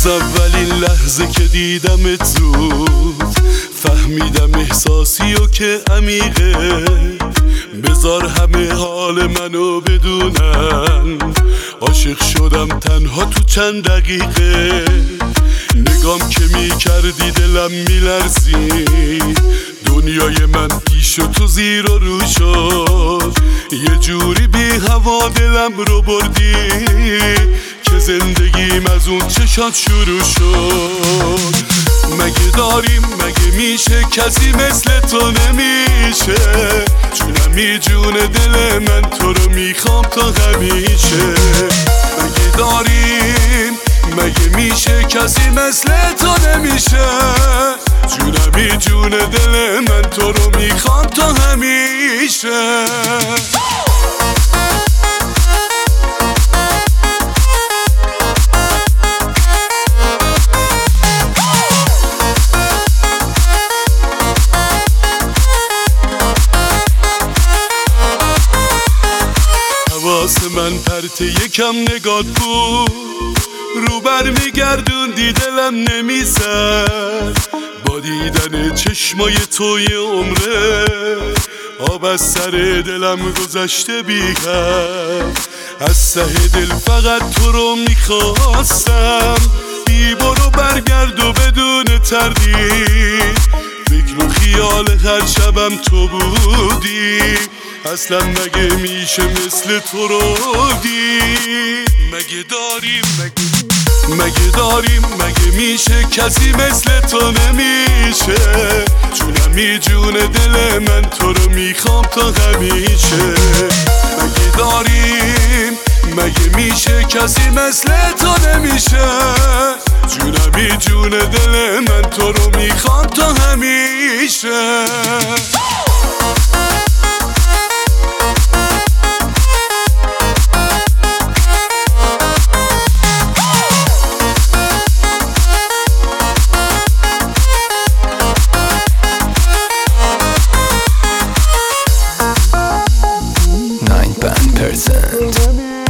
از اولین لحظه که دیدمت زود فهمیدم احساسی و که عمیقه. بذار همه حال منو بدونن، عاشق شدم تنها تو چند دقیقه. نگام که میکردی دلم میلرزید، دنیای من پیش و تو زیر و رو شد. یه جوری بی هوا دلم رو بردی که زندگیم از اون چشات شروع شد. مگه داریم مگه میشه کسی مثل تو نمیشه؟ جونمی جون دل من تو رو میخوام تا همیشه. مگه داریم مگه میشه کسی مثل تو نمیشه؟ جونمی جون دل من تو رو میخوام تا همیشه. حواس من پرت یکم نگات بود، رو بر میگردوندی دلم نمیزد. با دیدن چشمای توی عمره آب از سر دلم گذشته بی‌حد. از ته دل فقط تو رو میخواستم، بی برو برگرد و بدون تردید. فکر و خیال هر شبم تو بودی، اصلا مگه میشه مثل تو رو دید؟ مگه داریم مگه میشه کسی مثل تو نمیشه؟ جونمی جون دل من تو رو میخوام تا همیشه. مگه داریم مگه میشه کسی مثل تو نمیشه؟ جونمی جون دل من تو رو میخوام تا همیشه. Percent